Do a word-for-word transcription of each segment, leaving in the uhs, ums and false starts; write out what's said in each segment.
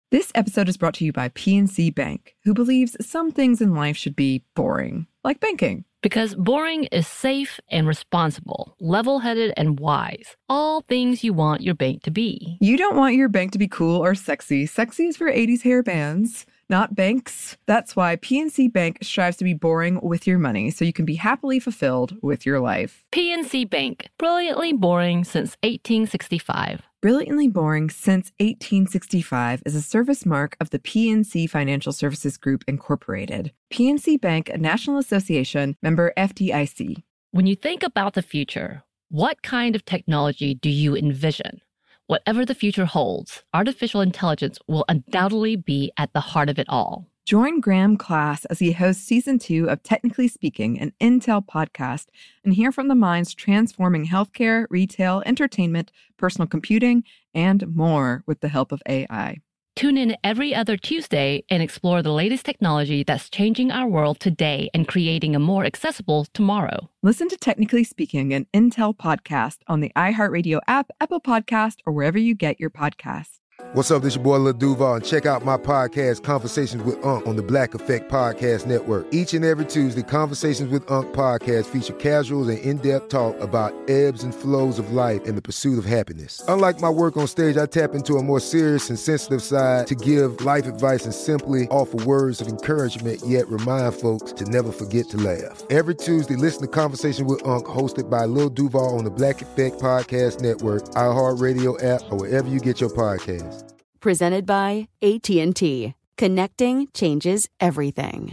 This episode is brought to you by P N C Bank, who believes some things in life should be boring, like banking. Because boring is safe and responsible, level-headed and wise. All things you want your bank to be. You don't want your bank to be cool or sexy. Sexy is for eighties hair bands, not banks. That's why P N C Bank strives to be boring with your money, so you can be happily fulfilled with your life. P N C Bank, brilliantly boring since eighteen sixty-five. Brilliantly Boring Since eighteen sixty-five is a service mark of the P N C Financial Services Group, Incorporated. P N C Bank, a National Association, member F D I C. When you think about the future, what kind of technology do you envision? Whatever the future holds, artificial intelligence will undoubtedly be at the heart of it all. Join Graham Class as he hosts season two of Technically Speaking, an Intel podcast, and hear from the minds transforming healthcare, retail, entertainment, personal computing, and more with the help of A I. Tune in every other Tuesday and explore the latest technology that's changing our world today and creating a more accessible tomorrow. Listen to Technically Speaking, an Intel podcast on the iHeartRadio app, Apple Podcast, or wherever you get your podcasts. What's up, this your boy Lil Duval, and check out my podcast, Conversations with Unc, on the Black Effect Podcast Network. Each and every Tuesday, Conversations with Unc podcast feature casual and in-depth talk about ebbs and flows of life and the pursuit of happiness. Unlike my work on stage, I tap into a more serious and sensitive side to give life advice and simply offer words of encouragement, yet remind folks to never forget to laugh. Every Tuesday, listen to Conversations with Unc, hosted by Lil Duval on the Black Effect Podcast Network, iHeartRadio app, or wherever you get your podcasts. Presented by A T and T. Connecting changes everything.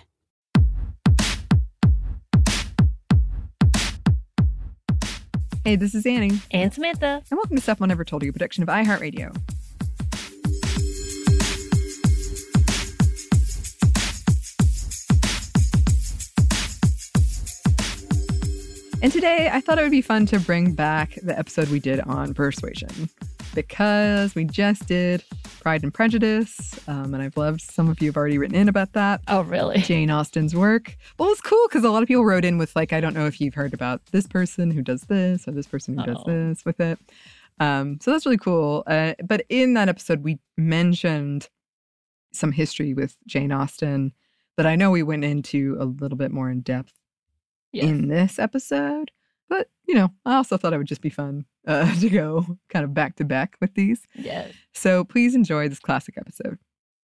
Hey, this is Annie. And Samantha. And welcome to Stuff Mom Never Told You, a production of iHeartRadio. And today, I thought it would be fun to bring back the episode we did on persuasion, because we just did Pride and Prejudice, um, and I've loved some of you have already written in about that. Oh, really? Jane Austen's work. Well, it's cool because a lot of people wrote in with, like, I don't know if you've heard about this person who does this or this person who Oh. does this with it. Um, so that's really cool. Uh, but in that episode, we mentioned some history with Jane Austen that I know we went into a little bit more in depth Yes. in this episode. But, you know, I also thought it would just be fun uh, to go kind of back to back with these. Yes. So please enjoy this classic episode.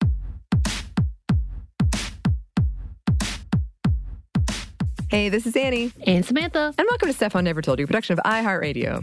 Hey, this is Annie. And Samantha. And welcome to Stuff I Never Told You, a production of iHeartRadio.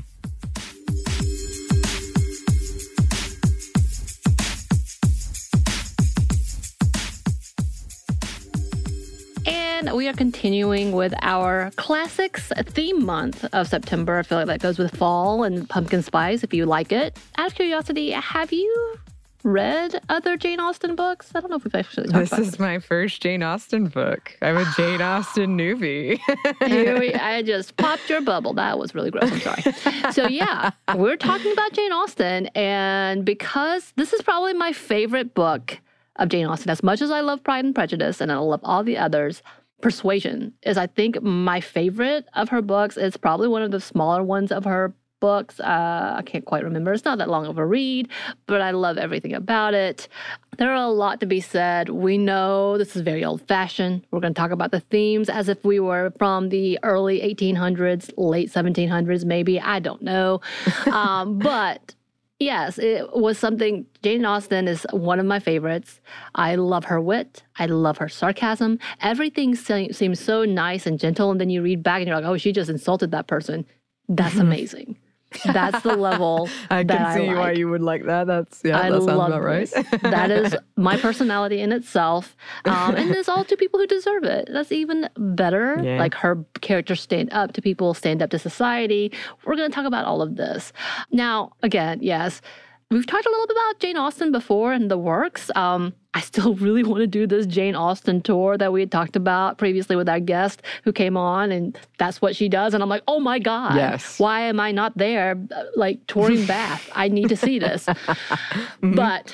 And we are continuing with our classics theme month of September. I feel like that goes with fall and pumpkin spice if you like it. Out of curiosity, have you read other Jane Austen books? I don't know if we've actually talked This about is this. my first Jane Austen book. I'm a Jane Austen newbie. Here we, I just popped your bubble. That was really gross. I'm sorry. So yeah, we're talking about Jane Austen. And because this is probably my favorite book of Jane Austen, as much as I love Pride and Prejudice and I love all the others, Persuasion is, I think, my favorite of her books. It's probably one of the smaller ones of her books. Uh, I can't quite remember. It's not that long of a read, but I love everything about it. There are a lot to be said. We know this is very old-fashioned. We're going to talk about the themes as if we were from the early eighteen hundreds, late seventeen hundreds, maybe. I don't know. Um, but yes, it was something. Jane Austen is one of my favorites. I love her wit. I love her sarcasm. Everything se- seems so nice and gentle, and then you read back and you're like, oh, she just insulted that person. That's amazing. That's the level I that can I see like. why you would like that. That's, yeah, I that sounds love about right. this. That is my personality in itself. Um, and there's all two people who deserve it. That's even better. Yeah. Like her characters stand up to people, stand up to society. We're going to talk about all of this. Now, again, yes, we've talked a little bit about Jane Austen before and the works. Um, I still really want to do this Jane Austen tour that we had talked about previously with our guest who came on, and that's what she does. And I'm like, oh my God, Yes. why am I not there, uh, like touring Bath? I need to see this. Mm-hmm. But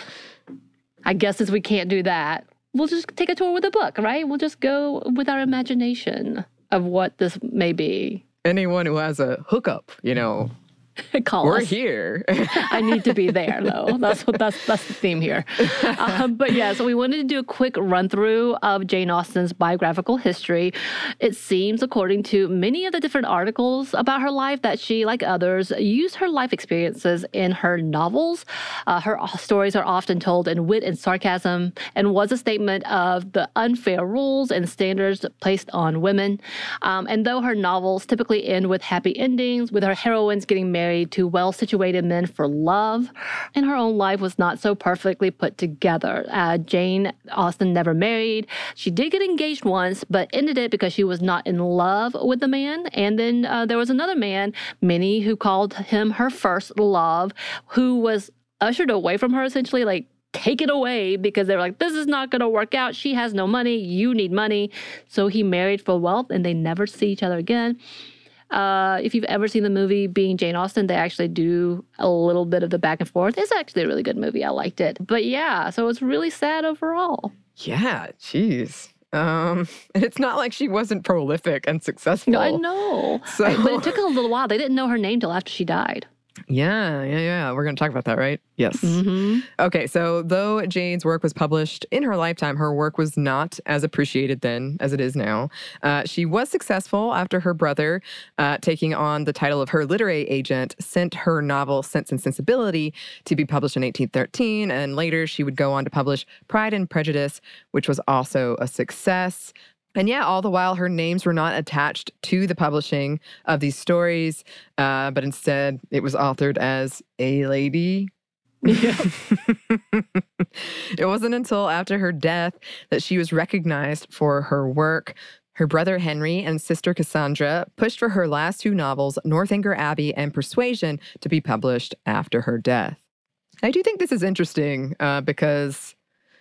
I guess since we can't do that, we'll just take a tour with a book, right? We'll just go with our imagination of what this may be. Anyone who has a hookup, you know, Call We're us. here. I need to be there, though. That's what that's that's the theme here. Um, but yeah, so we wanted to do a quick run through of Jane Austen's biographical history. It seems, according to many of the different articles about her life, that she, like others, used her life experiences in her novels. Uh, her stories are often told in wit and sarcasm, and was a statement of the unfair rules and standards placed on women. Um, and though her novels typically end with happy endings, with her heroines getting married to well-situated men for love, and her own life was not so perfectly put together. Uh, Jane Austen never married. She did get engaged once, but ended it because she was not in love with the man. And then uh, there was another man, many who called him her first love, who was ushered away from her, essentially, like, take it away, because they were like, this is not going to work out. She has no money. You need money. So he married for wealth, and they never see each other again. Uh, if you've ever seen the movie Being Jane Austen, they actually do a little bit of the back and forth. It's actually a really good movie. I liked it. But yeah, so it's really sad overall. Yeah, geez. Um, and it's not like she wasn't prolific and successful. No, I know. So, I, but it took a little while. They didn't know her name till after she died. Yeah, yeah, yeah. We're going to talk about that, right? Yes. Mm-hmm. Okay, so though Jane's work was published in her lifetime, her work was not as appreciated then as it is now. Uh, she was successful after her brother, uh, taking on the title of her literary agent, sent her novel Sense and Sensibility to be published in eighteen thirteen, and later she would go on to publish Pride and Prejudice, which was also a success. And yeah, all the while, her names were not attached to the publishing of these stories, uh, but instead it was authored as A Lady. Yeah. It wasn't until after her death that she was recognized for her work. Her brother Henry and sister Cassandra pushed for her last two novels, Northanger Abbey and Persuasion, to be published after her death. I do think this is interesting uh, because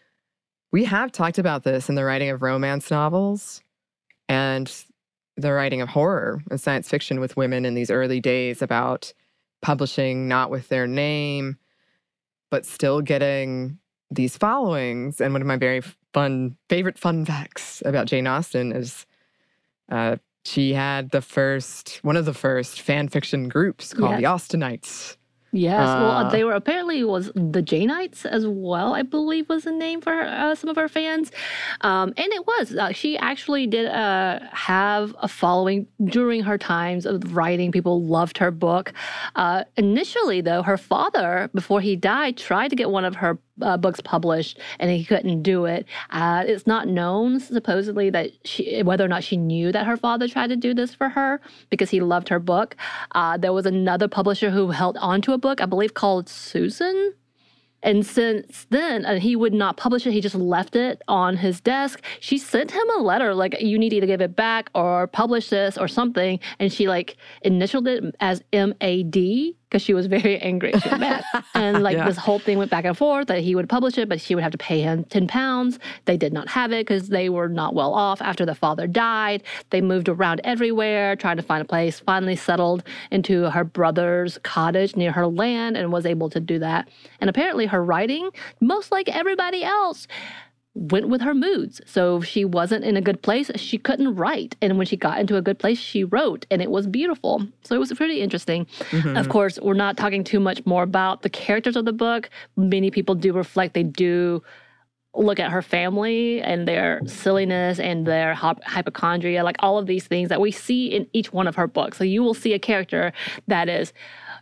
we have talked about this in the writing of romance novels and the writing of horror and science fiction with women in these early days about publishing not with their name, but still getting these followings. And one of my very fun, favorite fun facts about Jane Austen is uh, she had the first, one of the first fan fiction groups called Yes. the Austenites. Yes, well, Uh, they were apparently was the Janeites as well, I believe was the name for uh, some of her fans. Um, and it was. Uh, she actually did uh, have a following during her times of writing. People loved her book. Uh, initially, though, her father, before he died, tried to get one of her uh, books published, and he couldn't do it. Uh, it's not known, supposedly, that she, whether or not she knew that her father tried to do this for her because he loved her book. Uh, there was another publisher who held onto a book, I believe called Susan. And since then, uh, he would not publish it. He just left it on his desk. She sent him a letter like, you need to either give it back or publish this or something. And she like initialed it as M A D because she was very angry. She was mad. And like Yeah. this whole thing went back and forth that he would publish it, but she would have to pay him ten pounds. They did not have it because they were not well off after the father died. They moved around everywhere, trying to find a place, finally settled into her brother's cottage near her land and was able to do that. And apparently her writing, most like everybody else, went with her moods. So if she wasn't in a good place, she couldn't write. And when she got into a good place, she wrote, and it was beautiful. So it was pretty interesting. Mm-hmm. Of course, we're not talking too much more about the characters of the book. Many people do reflect, they do look at her family and their silliness and their hypochondria, like all of these things that we see in each one of her books. So you will see a character that is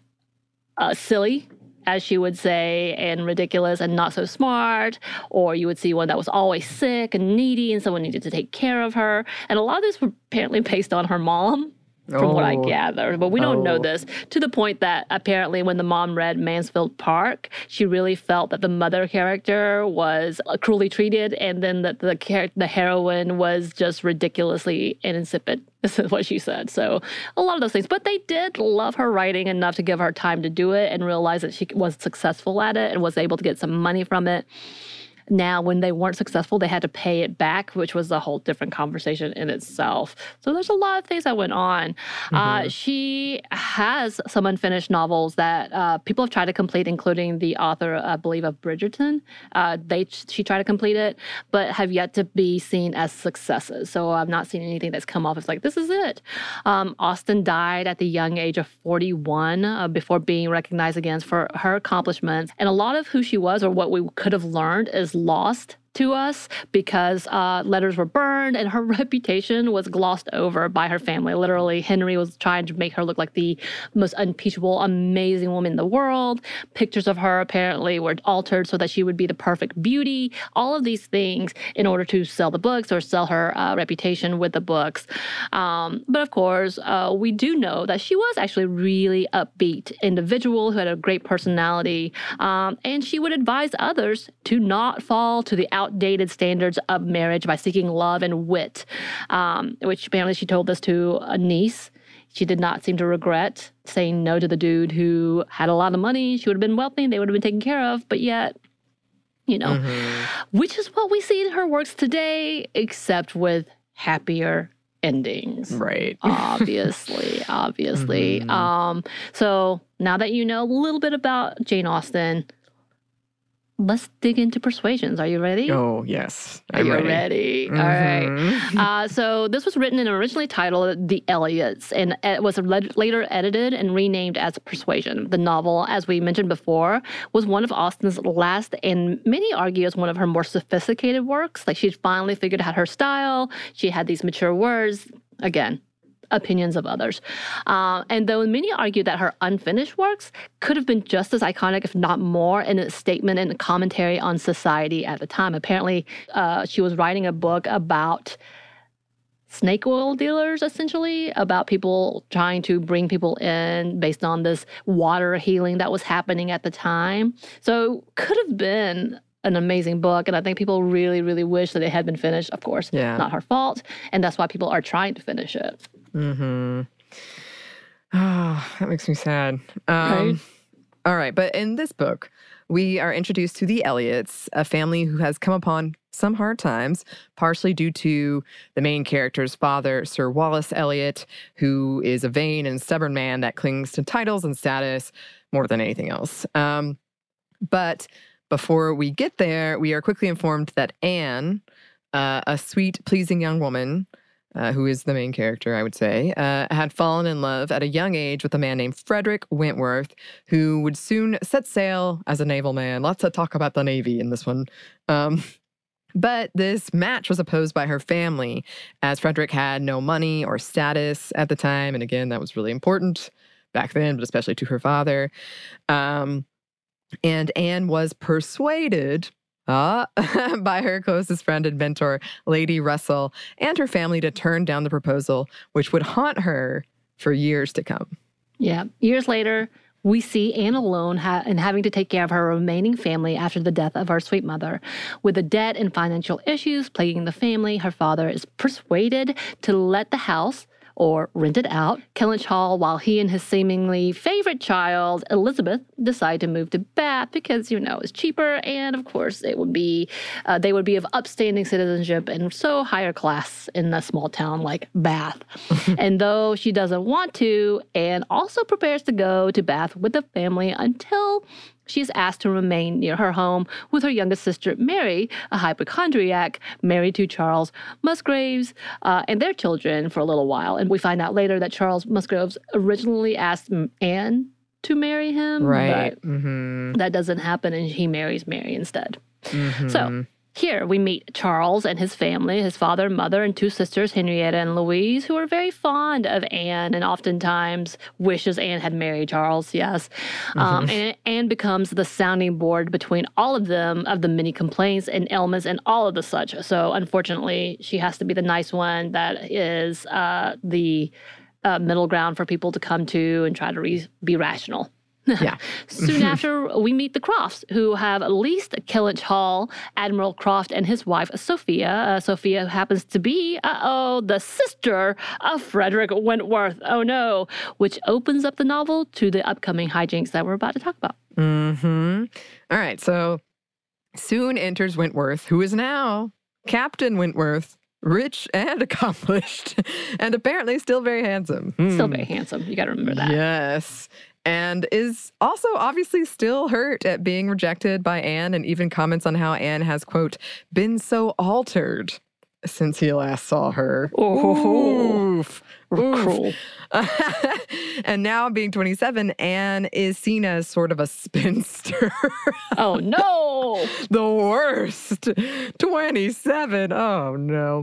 uh, silly, as she would say, and ridiculous and not so smart, or you would see one that was always sick and needy and someone needed to take care of her. And a lot of this were apparently based on her mom, from what I Oh. gather. But we don't know Oh. this, to the point that apparently when the mom read Mansfield Park, she really felt that the mother character was uh, cruelly treated, and then that the char- the heroine was just ridiculously insipid. This is what she said. So a lot of those things. But they did love her writing enough to give her time to do it and realize that she was successful at it and was able to get some money from it. now when they weren't successful, they had to pay it back, which was a whole different conversation in itself. So there's a lot of things that went on. Mm-hmm. Uh, she has some unfinished novels that uh, people have tried to complete, including the author, I believe, of Bridgerton. Uh, they She tried to complete it, but have yet to be seen as successes. So I've not seen anything that's come off as like, this is it. Um, Austen died at the young age of forty-one uh, before being recognized again for her accomplishments. And a lot of who she was or what we could have learned is lost to us because uh, letters were burned and her reputation was glossed over by her family. Literally, Henry was trying to make her look like the most unimpeachable, amazing woman in the world. Pictures of her apparently were altered so that she would be the perfect beauty. All of these things in order to sell the books or sell her uh, reputation with the books. Um, but of course, uh, we do know that she was actually a really upbeat individual who had a great personality. Um, and she would advise others to not fall to the outdated standards of marriage by seeking love and wit, um, which apparently she told this to a niece. She did not seem to regret saying no to the dude who had a lot of money. She would have been wealthy and they would have been taken care of, but yet, you know, mm-hmm. which is what we see in her works today, except with happier endings. Right. Obviously, obviously. Mm-hmm. Um, so now that you know a little bit about Jane Austen, let's dig into persuasions. Are you ready? Oh, yes. I'm Are you ready? ready? Mm-hmm. All right. Uh, so this was written and originally titled The Elliots, and it was later edited and renamed as Persuasion. The novel, as we mentioned before, was one of Austen's last, and many argue is one of her more sophisticated works. Like, she'd finally figured out her style. She had these mature words. Again, opinions of others. Uh, and though many argue that her unfinished works could have been just as iconic, if not more, in a statement and a commentary on society at the time. Apparently, uh, she was writing a book about snake oil dealers, essentially, about people trying to bring people in based on this water healing that was happening at the time. So could have been an amazing book, and I think people really, really wish that it had been finished. Of course, yeah. Not her fault, and that's why people are trying to finish it. Mm-hmm. Oh, that makes me sad. Um, right? All right, but in this book, we are introduced to the Elliots, a family who has come upon some hard times, partially due to the main character's father, Sir Wallace Elliot, who is a vain and stubborn man that clings to titles and status more than anything else. Um, but before we get there, we are quickly informed that Anne, uh, a sweet, pleasing young woman, uh, who is the main character, I would say, uh, had fallen in love at a young age with a man named Frederick Wentworth, who would soon set sail as a naval man. Lots of talk about the Navy in this one. Um, but this match was opposed by her family, as Frederick had no money or status at the time. And again, that was really important back then, but especially to her father. Um, And Anne was persuaded uh, by her closest friend and mentor, Lady Russell, and her family to turn down the proposal, which would haunt her for years to come. Yeah. Years later, we see Anne alone ha- and having to take care of her remaining family after the death of her sweet mother. With the debt and financial issues plaguing the family, her father is persuaded to let the house or rent it out, Kellynch Hall, while he and his seemingly favorite child, Elizabeth, decide to move to Bath because, you know, it's cheaper and, of course, it would be, uh, they would be of upstanding citizenship and so higher class in a small town like Bath. And though she doesn't want to, Anne also prepares to go to Bath with the family until she is asked to remain near her home with her youngest sister, Mary, a hypochondriac, married to Charles Musgraves, uh, and their children for a little while. And we find out later that Charles Musgraves originally asked Anne to marry him. Right. But mm-hmm. that doesn't happen, and he marries Mary instead. Mm-hmm. So here we meet Charles and his family, his father, mother, and two sisters, Henrietta and Louise, who are very fond of Anne and oftentimes wishes Anne had married Charles, yes. Mm-hmm. Um, and Anne becomes the sounding board between all of them of the many complaints and ailments and all of the such. So unfortunately, she has to be the nice one that is uh, the uh, middle ground for people to come to and try to re- be rational. Yeah. Soon after, we meet the Crofts, who have leased Kellynch Hall, Admiral Croft and his wife, Sophia. Uh, Sophia happens to be, uh-oh, the sister of Frederick Wentworth. Oh, no. Which opens up the novel to the upcoming hijinks that we're about to talk about. Mm-hmm. All right. So Soon enters Wentworth, who is now Captain Wentworth, rich and accomplished, and apparently still very handsome. Still Hmm. very handsome. You got to remember that. Yes. And is also obviously still hurt at being rejected by Anne, and even comments on how Anne has, quote, been so altered since he last saw her. Oh. Oof. Cruel. And now being twenty-seven, Anne is seen as sort of a spinster. Oh, no. The worst. twenty-seven. Oh, no.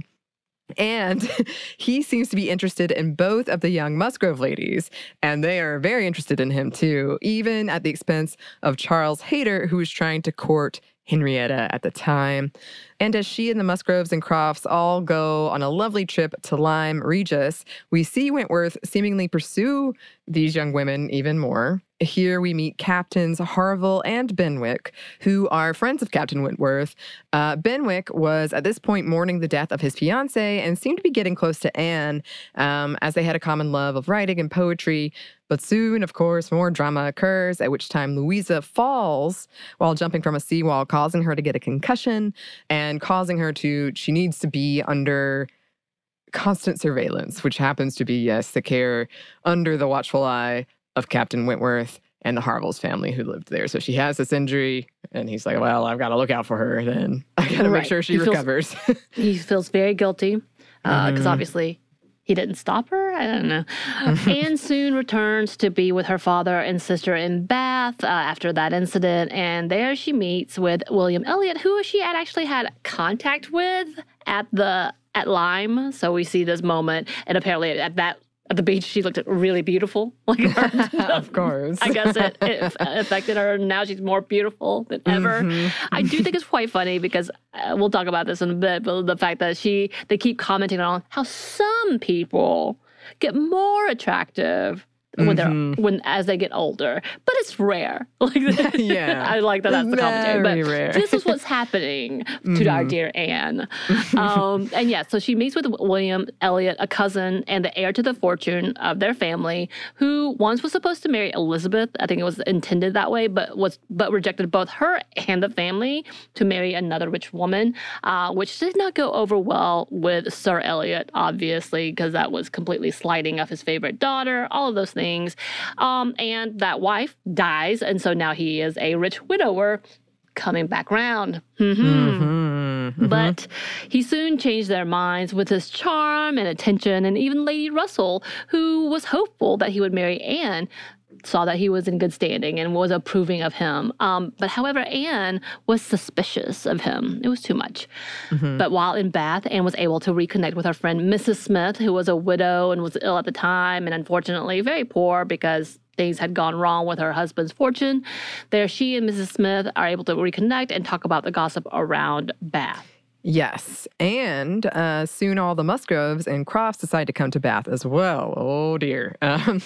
And he seems to be interested in both of the young Musgrove ladies, and they are very interested in him too, even at the expense of Charles Hayter, who was trying to court Henrietta at the time. And as she and the Musgroves and Crofts all go on a lovely trip to Lyme Regis, we see Wentworth seemingly pursue these young women even more. Here we meet Captains Harville and Benwick, who are friends of Captain Wentworth. Uh, Benwick was at this point mourning the death of his fiancée and seemed to be getting close to Anne, um, as they had a common love of writing and poetry. But soon, of course, more drama occurs, at which time Louisa falls while jumping from a seawall, causing her to get a concussion and causing her to, she needs to be under constant surveillance, which happens to be, yes, the care under the watchful eye of Captain Wentworth and the Harvilles family who lived there. So she has this injury, and he's like, well, I've got to look out for her then. I got to Right. make sure she He feels- recovers. He feels very guilty because Mhm. obviously he didn't stop her. I don't know. Anne soon returns to be with her father and sister in Bath uh, after that incident. And there she meets with William Elliot, who she had actually had contact with at the at Lyme. So we see this moment. And apparently at that at the beach, she looked really beautiful. Like her, Of course. I guess it, it affected her. Now she's more beautiful than ever. Mhm. I do think it's quite funny because uh, we'll talk about this in a bit, but the fact that she, they keep commenting on how some people get more attractive when they're Mhm. when as they get older, but it's rare. Like, Yeah. I like that that's the commentary. Very But rare. this is what's happening to our dear Anne. Um, and yeah, so she meets with William Elliot, a cousin and the heir to the fortune of their family, who once was supposed to marry Elizabeth. I think it was intended that way, but was but rejected both her and the family to marry another rich woman, uh, which did not go over well with Sir Elliot, obviously, because that was completely slighting of his favorite daughter, all of those things. Um, and that wife dies, and so now he is a rich widower coming back round. Mhm. Mhm. Mhm. But he soon changed their minds with his charm and attention, and even Lady Russell, who was hopeful that he would marry Anne, saw that he was in good standing and was approving of him. Um, but however, Anne was suspicious of him. It was too much. Mhm. But while in Bath, Anne was able to reconnect with her friend Missus Smith, who was a widow and was ill at the time and unfortunately very poor because things had gone wrong with her husband's fortune. There, she and Missus Smith are able to reconnect and talk about the gossip around Bath. Yes, and uh, soon all the Musgroves and Crofts decide to come to Bath as well. Oh dear. Um,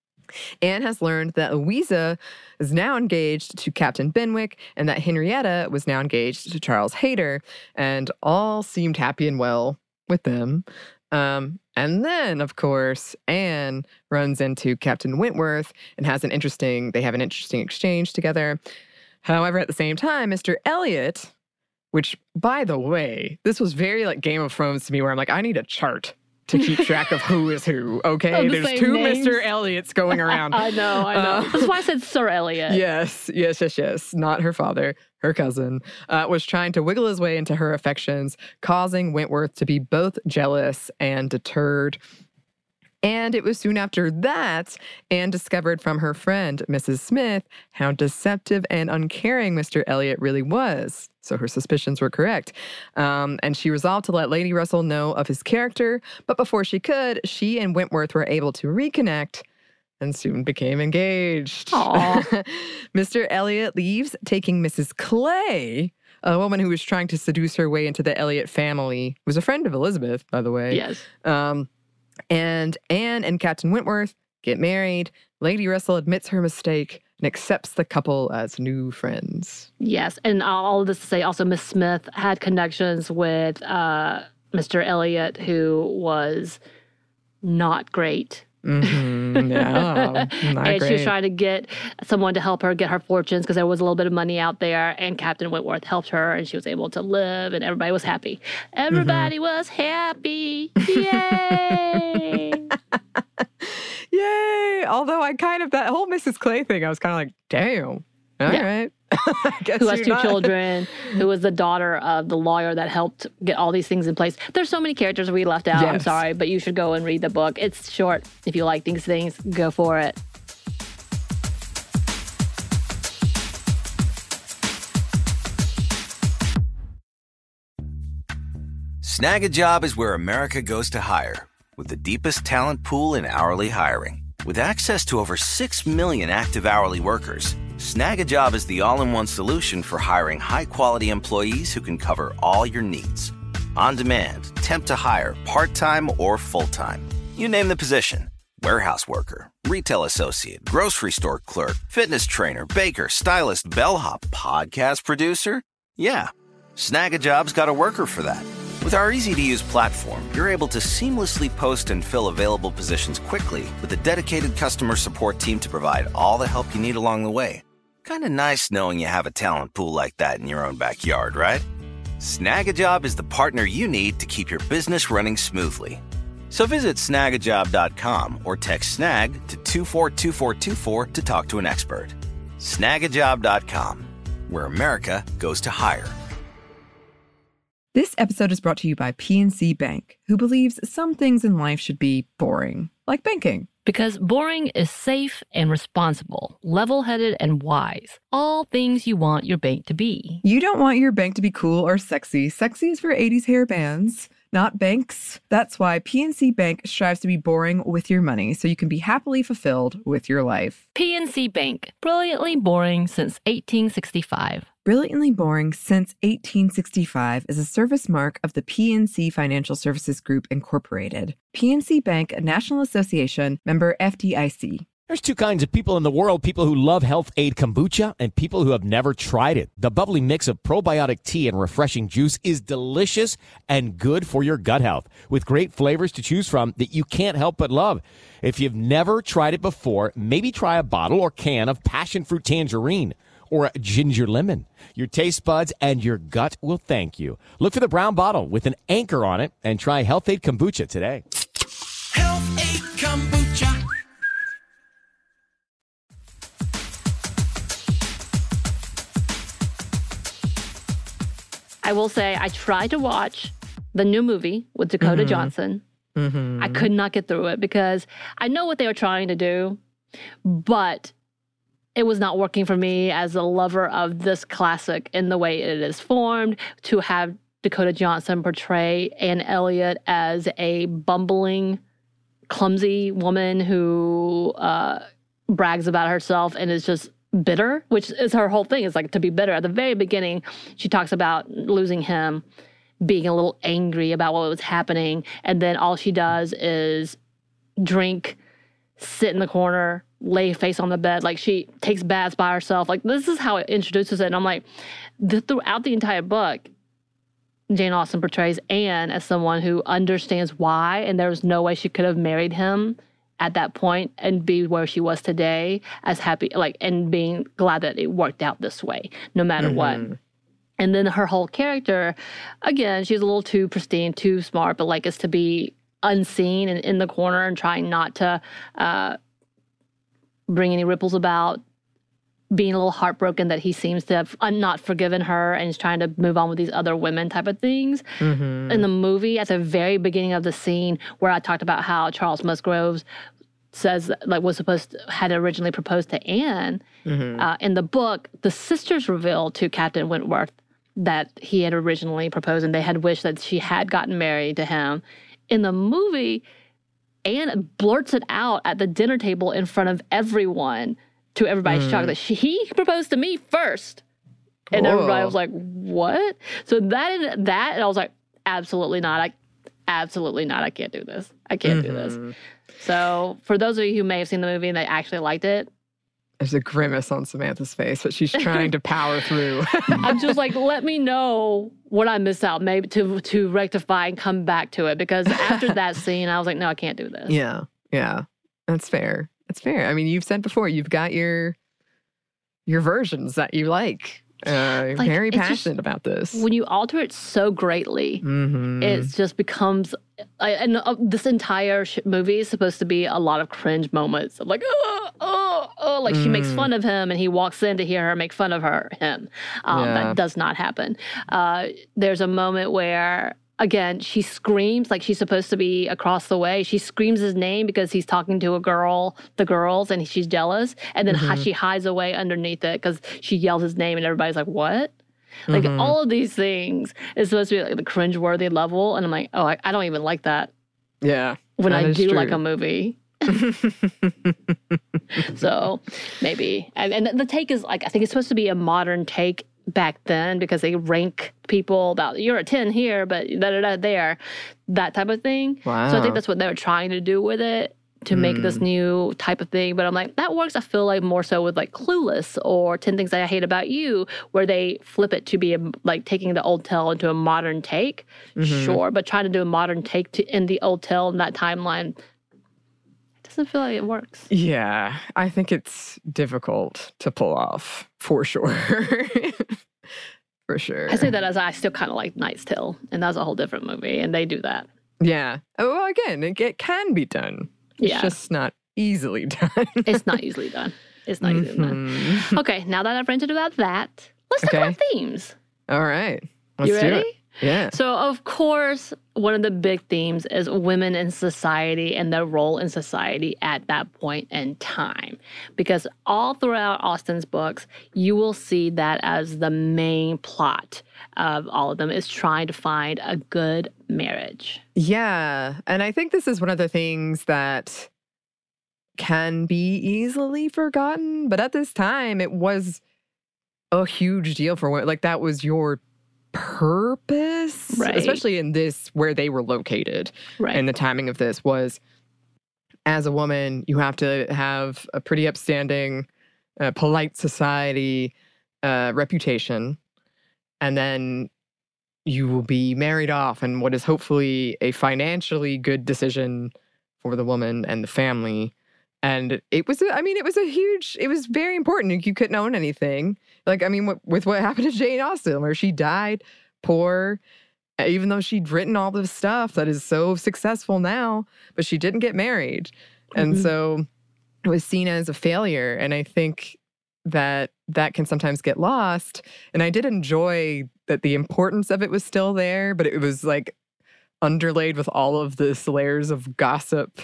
Anne has learned that Louisa is now engaged to Captain Benwick and that Henrietta was now engaged to Charles Hayter, and all seemed happy and well with them. Um, and then, of course, Anne runs into Captain Wentworth and has an interesting, they have an interesting exchange together. However, at the same time, Mister Elliot, which, by the way, this was very like Game of Thrones to me, where I'm like, I need a chart to keep track of who is who, okay? Oh, the There's same two names. Mister Elliots going around. I know, I know. Uh, That's why I said Sir Elliot. Yes, yes, yes, yes. Not her father, her cousin, uh, was trying to wiggle his way into her affections, causing Wentworth to be both jealous and deterred. And it was soon after that Anne discovered from her friend, Missus Smith, how deceptive and uncaring Mister Elliot really was. So her suspicions were correct. Um, and she resolved to let Lady Russell know of his character. But before she could, she and Wentworth were able to reconnect and soon became engaged. Aw. Mister Elliot leaves, taking Missus Clay, a woman who was trying to seduce her way into the Elliot family, was a friend of Elizabeth, by the way. Yes. Um, and Anne and Captain Wentworth get married. Lady Russell admits her mistake and accepts the couple as new friends. Yes, and all of this to say also Miss Smith had connections with uh, Mister Elliot, who was not great Mm-hmm. Yeah. Not and great. she was trying to get someone to help her get her fortunes because there was a little bit of money out there. And Captain Wentworth helped her, and she was able to live, and everybody was happy. Everybody mm-hmm. was happy. Yay! Yay! Although I kind of, that whole Missus Clay thing, I was kind of like, damn. All yeah. right. I guess who has two not. children, who was the daughter of the lawyer that helped get all these things in place. There's so many characters we left out. Yes. I'm sorry, but you should go and read the book. It's short. If you like these things, go for it. Snag a Job is where America goes to hire, with the deepest talent pool in hourly hiring. With access to over six million active hourly workers, Snag a Job is the all-in-one solution for hiring high-quality employees who can cover all your needs. On demand, temp to hire, part-time or full-time. You name the position. Warehouse worker, retail associate, grocery store clerk, fitness trainer, baker, stylist, bellhop, podcast producer. Yeah, Snag a Job's got a worker for that. With our easy-to-use platform, you're able to seamlessly post and fill available positions quickly with a dedicated customer support team to provide all the help you need along the way. Kind of nice knowing you have a talent pool like that in your own backyard, right? Snag a Job is the partner you need to keep your business running smoothly. So visit snag a job dot com or text SNAG to two four two four two four to talk to an expert. snag a job dot com, where America goes to hire. This episode is brought to you by P N C Bank, who believes some things in life should be boring, like banking. Because boring is safe and responsible, level-headed and wise. All things you want your bank to be. You don't want your bank to be cool or sexy. Sexy is for eighties hair bands, not banks. That's why P N C Bank strives to be boring with your money so you can be happily fulfilled with your life. P N C Bank, brilliantly boring since eighteen sixty-five. Brilliantly Boring Since eighteen sixty-five is a service mark of the P N C Financial Services Group, Incorporated. P N C Bank, a National Association, member F D I C. There's two kinds of people in the world, people who love Health Aid Kombucha and people who have never tried it. The bubbly mix of probiotic tea and refreshing juice is delicious and good for your gut health, with great flavors to choose from that you can't help but love. If you've never tried it before, maybe try a bottle or can of passion fruit tangerine or a ginger lemon. Your taste buds and your gut will thank you. Look for the brown bottle with an anchor on it and try Health Aid Kombucha today. Health Aid Kombucha. I will say I tried to watch the new movie with Dakota mm-hmm. Johnson. Mm-hmm. I could not get through it because I know what they were trying to do, but it was not working for me as a lover of this classic in the way it is formed, to have Dakota Johnson portray Anne Elliot as a bumbling, clumsy woman who uh, brags about herself and is just bitter, which is her whole thing, is like to be bitter. At the very beginning, she talks about losing him, being a little angry about what was happening, and then all she does is drink, sit in the corner, lay face on the bed. Like, she takes baths by herself. Like, this is how it introduces it. And I'm like, th- throughout the entire book, Jane Austen portrays Anne as someone who understands why, and there's no way she could have married him at that point and be where she was today, as happy, like, and being glad that it worked out this way, no matter mm-hmm. what. And then her whole character, again, she's a little too pristine, too smart, but like is to be unseen and in the corner and trying not to uh, bring any ripples about, being a little heartbroken that he seems to have un- not forgiven her and is trying to move on with these other women type of things. Mm-hmm. In the movie, at the very beginning of the scene where I talked about how Charles Musgroves says, like, was supposed to, had originally proposed to Anne, mm-hmm. uh, in the book, the sisters reveal to Captain Wentworth that he had originally proposed and they had wished that she had gotten married to him. In the movie, Anne blurts it out at the dinner table in front of everyone, to everybody's mm. shock, that she, he proposed to me first. And Whoa. Everybody was like, what? So that, that, and I was like, absolutely not. I, absolutely not. I can't do this. I can't mm-hmm. do this. So for those of you who may have seen the movie and they actually liked it, there's a grimace on Samantha's face, but she's trying to power through. I'm just like, let me know what I missed out, maybe to to rectify and come back to it. Because after that scene, I was like, no, I can't do this. Yeah, yeah. That's fair. That's fair. I mean, you've said before, you've got your your versions that you like. Uh, you're Like, very it's just- passionate about this. When you alter it so greatly, Mhm. it just becomes. I, and uh, this entire sh- movie is supposed to be a lot of cringe moments of like, oh, oh, oh, like she makes Mm. fun of him, and he walks in to hear her make fun of her him. Um, Yeah. That does not happen. Uh, there's a moment where. Again, she screams like she's supposed to be across the way. She screams his name because he's talking to a girl, the girls, and she's jealous. And then Mhm. she hides away underneath it because she yells his name, and everybody's like, "What?" Like Mhm. all of these things is supposed to be like the cringeworthy level, and I'm like, "Oh, I, I don't even like that Yeah. when that I is do like true. a movie." So maybe, and, and the take is like I think it's supposed to be a modern take back then because they rank people about you're a ten here, but da da da there, that type of thing. So I Wow. think that's what they were trying to do with it to make this Mm. new type of thing. But I'm like, that works. I feel like more so with like Clueless or ten Things That I Hate About You, where they flip it to be a, like taking the old tale into a modern take. Mhm. Sure, but trying to do a modern take to in the old tale in that timeline. Doesn't feel like it works. Yeah, I think it's difficult to pull off for sure. For sure. I say that as I still kind of like Knight's Tale, and that's a whole different movie, and they do that. Yeah. Oh, well, again, it, it can be done. It's Yeah. just not easily done. It's not easily done. It's not easily done. Mhm. Okay, now that I've ranted about that, let's talk Okay. about themes. All right. Let's You do ready? it. Yeah. So, of course, one of the big themes is women in society and their role in society at that point in time. Because all throughout Austen's books, you will see that as the main plot of all of them is trying to find a good marriage. Yeah. And I think this is one of the things that can be easily forgotten. But at this time, it was a huge deal for women. Like, that was your purpose, Right. especially in this where they were located. Right. And the timing of this was, as a woman, you have to have a pretty upstanding, uh, polite society uh, reputation. And then you will be married off in what is hopefully a financially good decision for the woman and the family. And it was, a, I mean, it was a huge, it was very important. You couldn't own anything. Like, I mean, what, with what happened to Jane Austen, where she died poor, even though she'd written all this stuff that is so successful now, but she didn't get married. And Mhm. so it was seen as a failure. And I think that that can sometimes get lost. And I did enjoy that the importance of it was still there, but it was like underlaid with all of this layers of gossip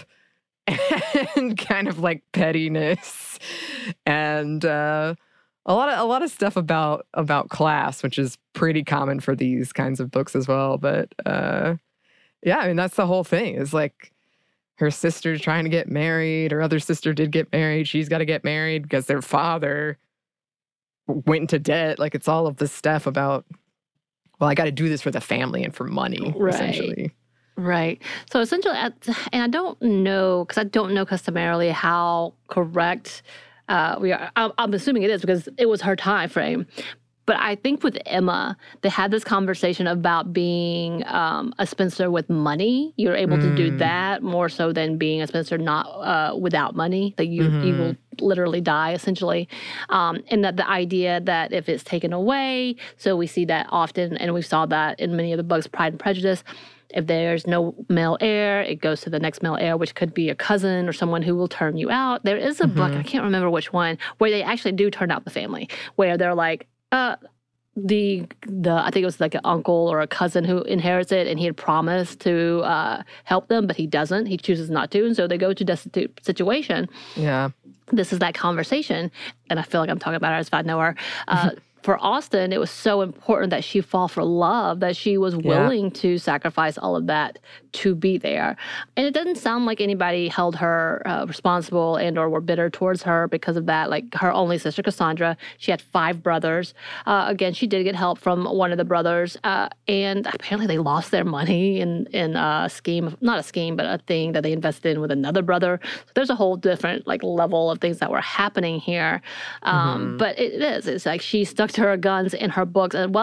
and kind of like pettiness and uh, a lot of a lot of stuff about about class, which is pretty common for these kinds of books as well. But uh, yeah, I mean that's the whole thing. Is like her sister's trying to get married. Her other sister did get married. She's got to get married because their father went into debt. Like it's all of this stuff about, well, I got to do this for the family and for money, Right. essentially. Right. So essentially, at- and I don't know, because I don't know customarily how correct uh, we are. I'm, I'm assuming it is because it was her time frame. But I think with Emma, they had this conversation about being um, a spinster with money. You're able to do Mm. that more so than being a spinster not uh, without money. That you you Mhm. will literally die essentially, um, and that the idea that if it's taken away, so we see that often, and we saw that in many of the books, Pride and Prejudice. If there's no male heir, it goes to the next male heir, which could be a cousin or someone who will turn you out. There is a book, I can't remember which one, where they actually do turn out the family, where they're like, uh, the the I think it was like an uncle or a cousin who inherits it, and he had promised to uh, help them, but he doesn't. He chooses not to, and so they go to destitute situation. Yeah. This is that conversation, and I feel like I'm talking about her as if I know her. Uh, for Austen, it was so important that she fall for love, that she was willing to sacrifice all of that to be there. And it doesn't sound like anybody held her uh, responsible and or were bitter towards her because of that. Like her only sister, Cassandra, she had five brothers. Uh, again, she did get help from one of the brothers, uh, and apparently they lost their money in, in a scheme, not a scheme, but a thing that they invested in with another brother. So there's a whole different like level of things that were happening here. Um, Mhm. But it is, it's like she stuck to her guns in her books. And well,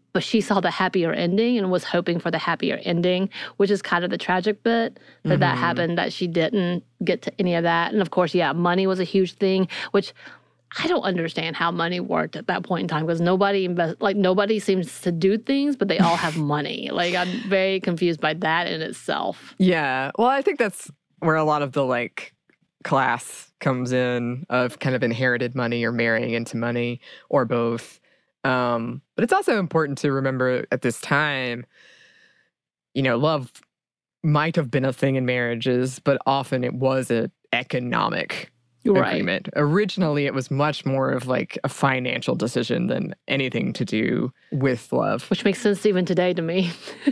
but she saw the happier ending and was hoping for the happier ending, which is kind of the tragic bit that mm-hmm. that happened, that she didn't get to any of that. And of course, yeah, money was a huge thing, which I don't understand how money worked at that point in time, because nobody invest, like nobody seems to do things, but they all have money. Like, I'm very confused by that in itself. Yeah. Well, I think that's where a lot of the like class comes in, of kind of inherited money or marrying into money or both. Um, but it's also important to remember at this time, you know, love might have been a thing in marriages, but often it was an economic right. agreement. Originally, it was much more of like a financial decision than anything to do with love. Which makes sense even today to me.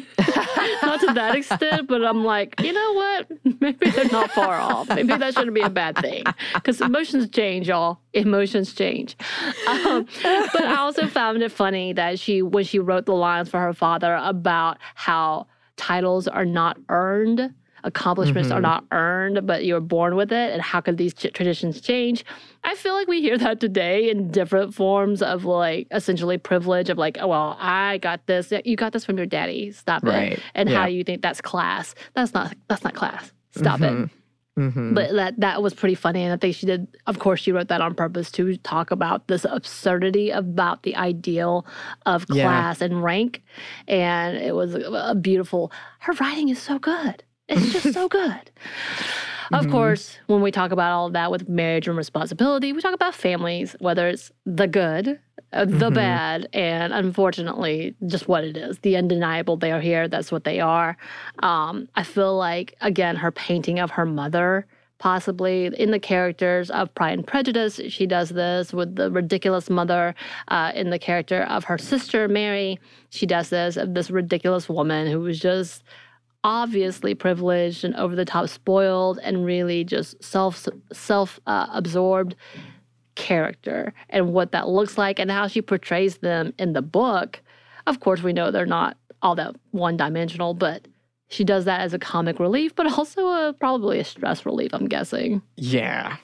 Not to that extent, but I'm like, you know what? Maybe they're not far off. Maybe that shouldn't be a bad thing. Because emotions change, y'all. Emotions change. Um, but I also found it funny that she, when she wrote the lines for her father about how titles are not earned, accomplishments mm-hmm. are not earned, but you're born with it, and how could these ch- traditions change? I feel like we hear that today in different forms of, like, essentially privilege of, like, oh, well, I got this. You got this from your daddy. Stop right. it. And yeah. how you think that's class. That's not That's not class. Stop mm-hmm. it. Mm-hmm. But that that was pretty funny, and I think she did, of course, she wrote that on purpose to talk about this absurdity about the ideal of class yeah. and rank, and it was a, a beautiful, her writing is so good. It's just so good. Of mm-hmm. course, when we talk about all of that with marriage and responsibility, we talk about families, whether it's the good, uh, the mm-hmm. bad, and unfortunately, just what it is. The undeniable, they are here. That's what they are. Um, I feel like, again, her painting of her mother, possibly in the characters of Pride and Prejudice, she does this with the ridiculous mother. Uh, in the character of her sister, Mary, she does this, of this ridiculous woman who was just obviously privileged and over-the-top spoiled and really just self, self, uh, absorbed character, and what that looks like and how she portrays them in the book. Of course, we know they're not all that one-dimensional, but she does that as a comic relief, but also a, probably a stress relief, I'm guessing. Yeah.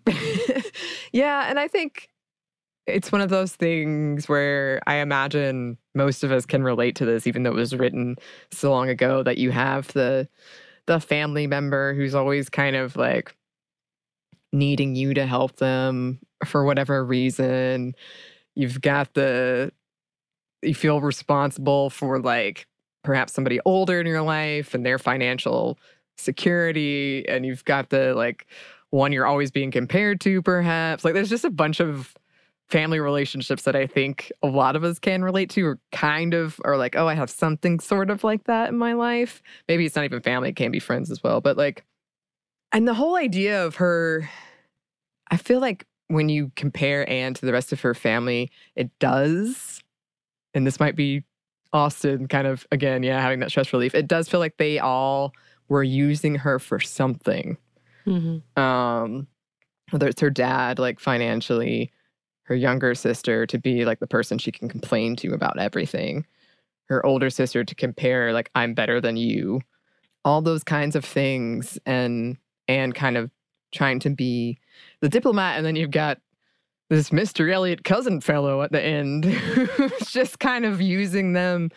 Yeah, and I think it's one of those things where I imagine most of us can relate to this, even though it was written so long ago, that you have the the family member who's always kind of like needing you to help them for whatever reason. You've got the, you feel responsible for like perhaps somebody older in your life and their financial security, and you've got the like one you're always being compared to, perhaps. Like, there's just a bunch of family relationships that I think a lot of us can relate to, or kind of are like, oh, I have something sort of like that in my life. Maybe it's not even family, it can be friends as well. But like, and the whole idea of her, I feel like when you compare Anne to the rest of her family, it does, and this might be Austen kind of, again, yeah, having that stress relief. It does feel like they all were using her for something. Mm-hmm. Um, whether it's her dad, like financially, her younger sister to be like the person she can complain to about everything, her older sister to compare, like, I'm better than you, all those kinds of things, and and kind of trying to be the diplomat. And then you've got this Mister Elliot cousin fellow at the end who's just kind of using them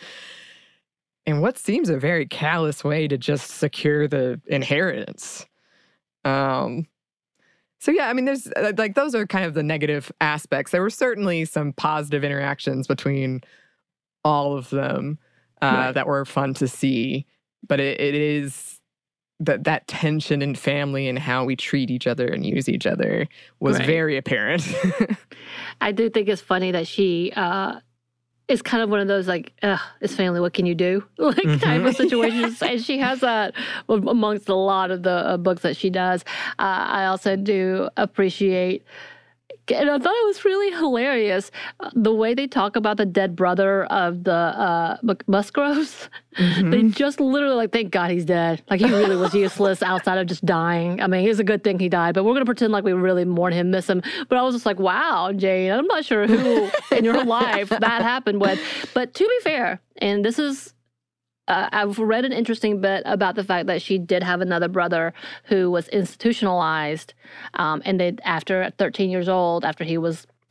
in what seems a very callous way to just secure the inheritance. Um, so yeah, I mean, there's like, those are kind of the negative aspects. There were certainly some positive interactions between all of them uh, right. that were fun to see, but it, it is that that tension in family and how we treat each other and use each other was right. very apparent. I do think it's funny that she uh, is kind of one of those, like, ugh, it's family, what can you do? Like, mm-hmm. type of situations. And she has that amongst a lot of the uh, books that she does. Uh, I also do appreciate, and I thought it was really hilarious, uh, the way they talk about the dead brother of the uh, Musgroves. Mm-hmm. They just literally, like, thank God he's dead. Like, he really was useless outside of just dying. I mean, it's a good thing he died, but we're going to pretend like we really mourn him, miss him. But I was just like, wow, Jane, I'm not sure who in your life that happened with. But to be fair, and this is, Uh, I've read an interesting bit about the fact that she did have another brother who was institutionalized, um, and they, after thirteen years old, after he was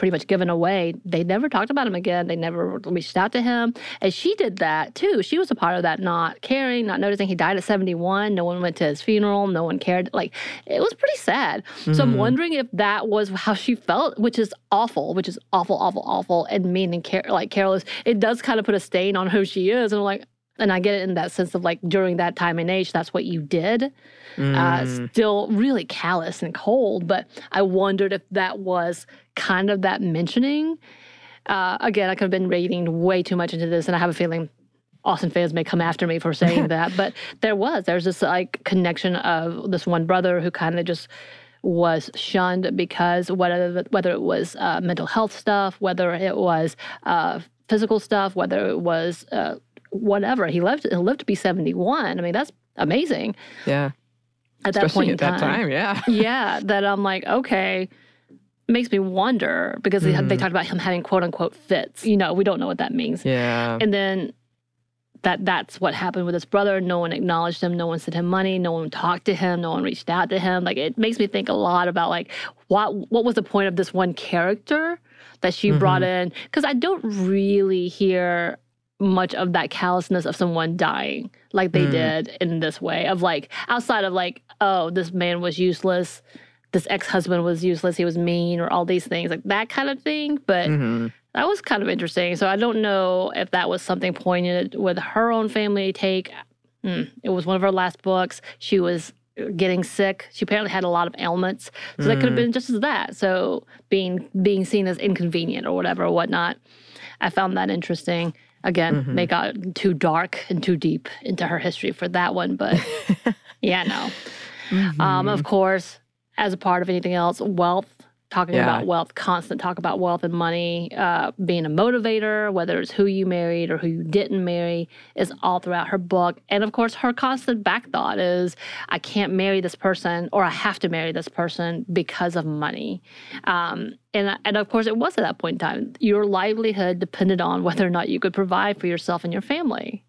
pretty much given away. They never talked about him again. They never reached out to him. And she did that too. She was a part of that, not caring, not noticing. He died at seventy-one. No one went to his funeral. No one cared. Like, it was pretty sad. Mm-hmm. So I'm wondering if that was how she felt, which is awful, which is awful, awful, awful, and mean and care, like careless. It does kind of put a stain on who she is. And I'm like, and I get it in that sense of like during that time and age, that's what you did. Mm. Uh, still really callous and cold. But I wondered if that was kind of that mentioning. Uh, again, I could have been reading way too much into this, and I have a feeling Austen fans may come after me for saying that. But there was, there's this like connection of this one brother who kind of just was shunned because whether, whether it was uh, mental health stuff, whether it was uh, physical stuff, whether it was uh, whatever. He lived, he lived to be seventy-one. I mean, that's amazing. Yeah. At that Especially point in at that time. time, yeah. Yeah, that I'm like, okay, makes me wonder because mm. they, they talked about him having quote unquote fits. You know, we don't know what that means. Yeah. And then that that's what happened with his brother. No one acknowledged him. No one sent him money. No one talked to him. No one reached out to him. Like, it makes me think a lot about like what what was the point of this one character that she mm-hmm. brought in? Because I don't really hear much of that callousness of someone dying like they mm. did in this way of like outside of like, oh, this man was useless, this ex-husband was useless, he was mean, or all these things, like that kind of thing. But mm-hmm. that was kind of interesting. So I don't know if that was something poignant with her own family take. Mm, it was one of her last books. She was getting sick. She apparently had a lot of ailments. So mm. that could have been just as that. So being being seen as inconvenient or whatever or whatnot. I found that interesting. Again, mm-hmm. they got too dark and too deep into her history for that one. But yeah, no. Mm-hmm. Um, of course, as a part of anything else, wealth, talking yeah. about wealth, constant talk about wealth and money, uh, being a motivator, whether it's who you married or who you didn't marry, is all throughout her book. And of course, her constant back thought is, I can't marry this person, or I have to marry this person because of money. Um, and, and of course, it was at that point in time. Your livelihood depended on whether or not you could provide for yourself and your family.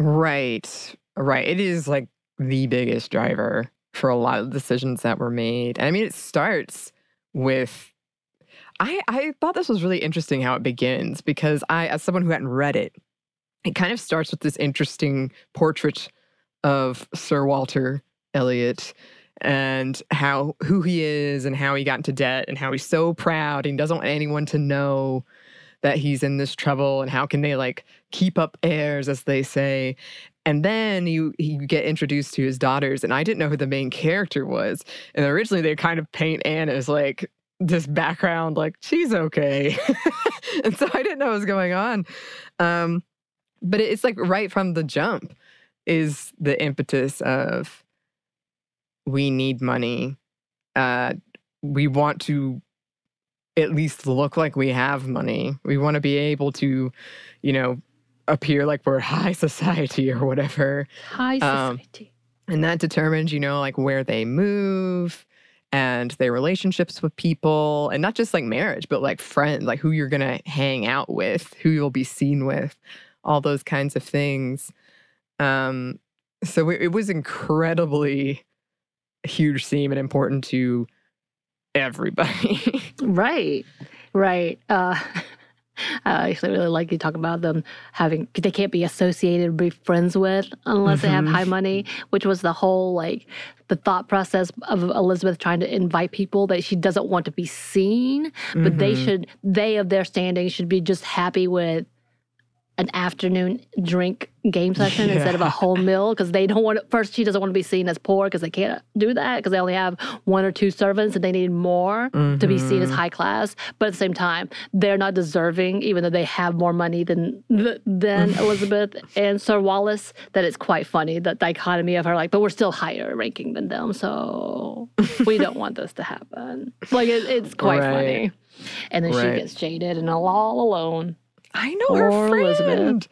Right, right. It is like the biggest driver for a lot of decisions that were made. And I mean, it starts with, I, I thought this was really interesting how it begins, because I, as someone who hadn't read it, it kind of starts with this interesting portrait of Sir Walter Elliot and how, who he is and how he got into debt and how he's so proud and he doesn't want anyone to know that he's in this trouble and how can they like keep up airs, as they say. And then you you get introduced to his daughters, and I didn't know who the main character was. And originally they kind of paint Anne as like this background, like she's okay. And so I didn't know what was going on. Um, but it's like right from the jump is the impetus of we need money. Uh, we want to at least look like we have money. We want to be able to, you know, appear like we're high society or whatever. High society. Um, and that determines, you know, like where they move and their relationships with people, and not just like marriage, but like friends, like who you're going to hang out with, who you'll be seen with, all those kinds of things. Um, so it, it was incredibly huge theme and important to everybody. Right, right. Uh, I actually really like you talk about them having, they can't be associated, be friends with unless mm-hmm. they have high money, which was the whole, like, the thought process of Elizabeth trying to invite people that she doesn't want to be seen, but mm-hmm. they should, they of their standing should be just happy with an afternoon drink game session yeah. instead of a whole meal, because they don't want to, first she doesn't want to be seen as poor because they can't do that because they only have one or two servants and they need more mm-hmm. to be seen as high class. But at the same time, they're not deserving, even though they have more money than than Elizabeth and Sir Wallace, that it's quite funny, that dichotomy of her like, but we're still higher ranking than them, so we don't want this to happen. Like it, it's quite right. funny. And then right. she gets jaded and all alone. I know her Poor friend. Elizabeth.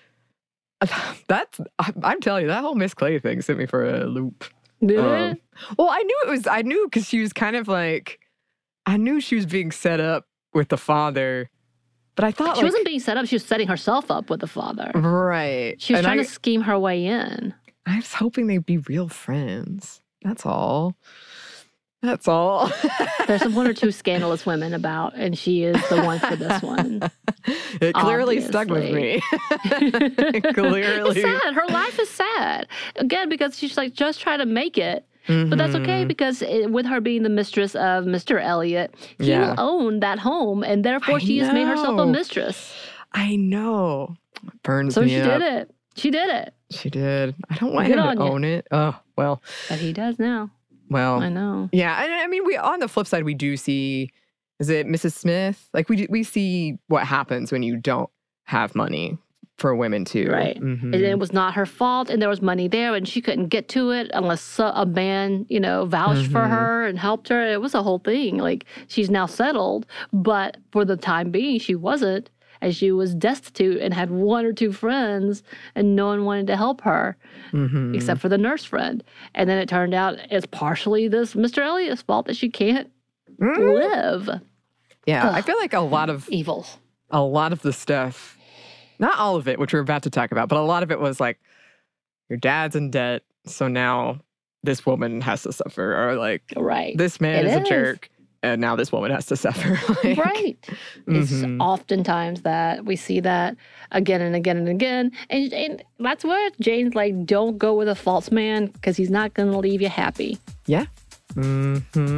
That's, I'm telling you, that whole Miss Clay thing sent me for a loop. Did um, it? Well, I knew it was, I knew because she was kind of like, I knew she was being set up with the father, but I thought She like, wasn't being set up, she was setting herself up with the father. Right. She was and trying I, to scheme her way in. I was hoping they'd be real friends. That's all. That's all. There's one or two scandalous women about, and she is the one for this one. It clearly stuck with me. Clearly. It's sad. Her life is sad. Again, because she's like just trying to make it. Mm-hmm. But that's okay because it, with her being the mistress of Mister Elliot, he yeah. will own that home, and therefore I she know. has made herself a mistress. I know. It burns so me she up. did it. She did it. She did. I don't want Good him to on own you. it. Oh, well. But he does now. Well. I know. Yeah. I, I mean, we on the flip side, we do see, is it Missus Smith? Like, we we see what happens when you don't have money for women, too. Right. Mm-hmm. And it was not her fault, and there was money there, and she couldn't get to it unless a man, you know, vouched mm-hmm. for her and helped her. It was a whole thing. Like, she's now settled, but for the time being, she wasn't. As she was destitute and had one or two friends, and no one wanted to help her, mm-hmm. except for the nurse friend. And then it turned out it's partially this Mister Elliot's fault that she can't mm. live. Yeah, Ugh. I feel like a lot of evils. A lot of the stuff, not all of it, which we're about to talk about, but a lot of it was like, your dad's in debt, so now this woman has to suffer, or like, right. this man it is, is a jerk. And now this woman has to suffer. Like, right. Mm-hmm. It's oftentimes that we see that again and again and again. And, and that's where Jane's like, don't go with a false man because he's not going to leave you happy. Yeah. Mm-hmm.